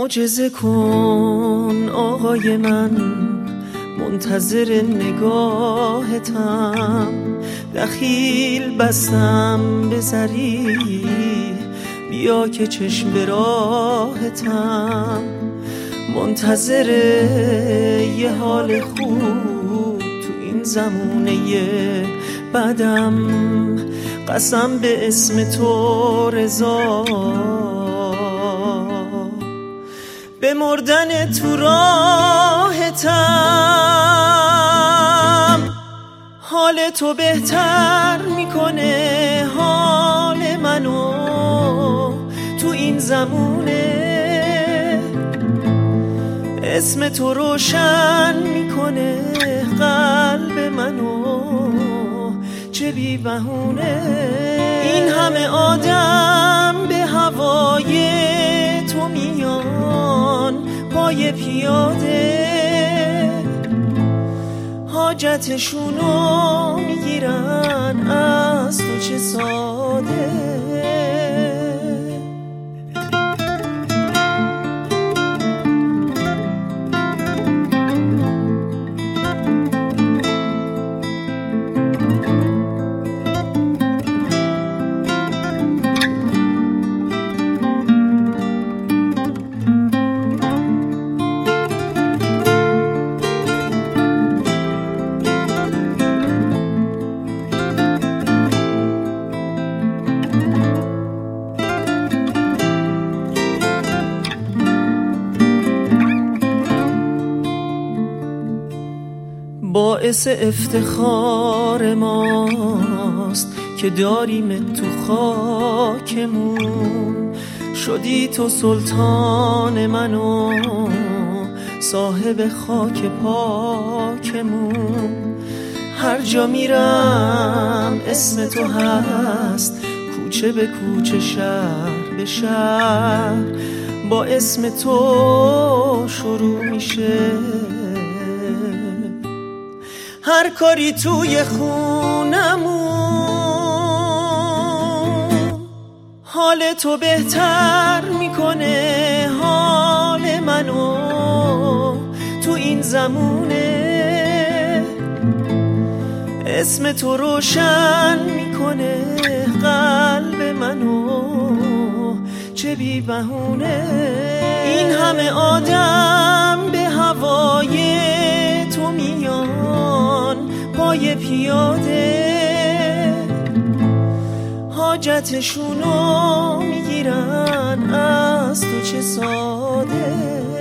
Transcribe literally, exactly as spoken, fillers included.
معجزه کن آقای من، منتظر نگاهتم. دخیل بستم به زری، بیا که چشم به راهتم. منتظر یه حال خوب تو این زمونه بعدم. قسم به اسم تو رضا، به مردن تو راهتم. حال تو بهتر میکنه حال منو تو این زمونه. اسم تو روشن میکنه قلب منو، چه بی بهونه. این همه آدم به هوای تو میان پای پیاده، حاجتشونو میگیرن از تو چه ساده. باعث افتخار ماست که داریم تو خاکمون. شدی تو سلطان منو، صاحب خاک پاکمون. هر جا میرم اسم تو هست، کوچه به کوچه شهر به شهر. با اسم تو شروع میشه هر کاری توی خونمون. حال تو بهتر میکنه حال منو تو این زمونه. اسم تو روشن میکنه قلب منو، چه بی بهونه. این همه آدم به هوای تو میان پای پیاده، حاجتشونو میگیرن از تو چه ساده.